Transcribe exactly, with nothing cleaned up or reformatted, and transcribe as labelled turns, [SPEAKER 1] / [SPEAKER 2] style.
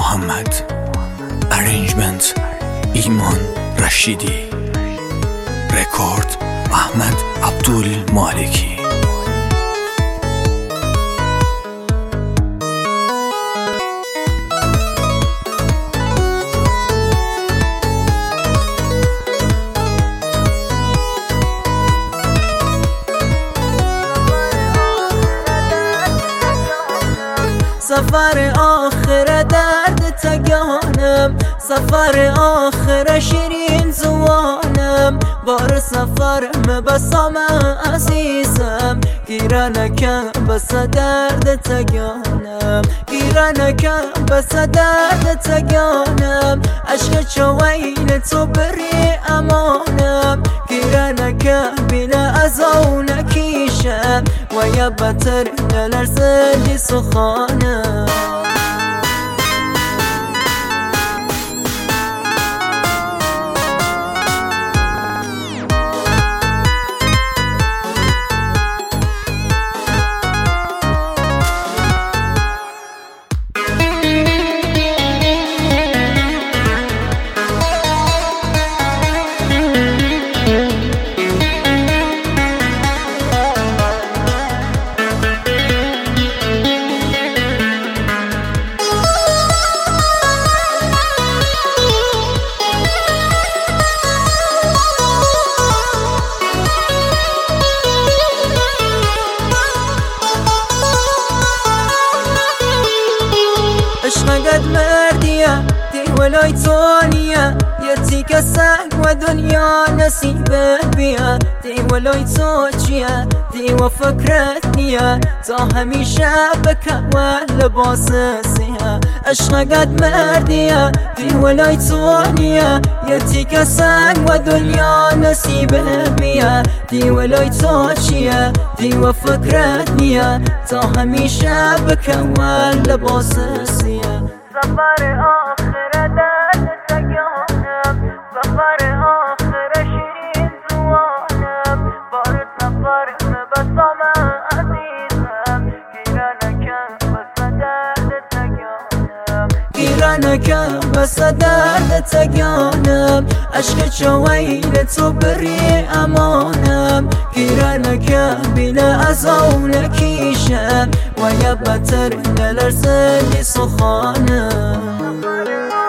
[SPEAKER 1] محمد. ارنجمنت ایمان رشیدی. رکورد احمد عبدالمالکی.
[SPEAKER 2] سفر آخر درد تگانم، سفر آخر شیرین زوانم، بار سفرم بسام عزیزم، گیره نکن بس درد تگانم، گیره نکن بس درد تگانم، عشق چوین تو بری امانم، گیره نکن بیل ازو نکیشم و یا بتر نلرزلی سخانم. عشقت مردیه دی ولای تونیه، یه تیکه سنگ و دنیا نصیبه بیه، دی ولای تو چیه دی و فکرت نیه، تا همیشه بکن و لباس سیه. عشقت مردیه دی ولای تونیه، یه تیکه سنگ و دنیا نصیبه بیه، دی ولای تو چیه دی و فکرت نیه، تا همیشه بکن و لباس سیه. سفر آخر درد تگانم، سفر آخر شیرین زوانم، بار سفرم بسام عزیزم، گیره نکن بس درد تگانم، گیره نکن بس درد تگانم، عشق چوین تو بری امانم، گیره نکن بیل ازو نکیشم و یا بتر نلرزلی سخانم.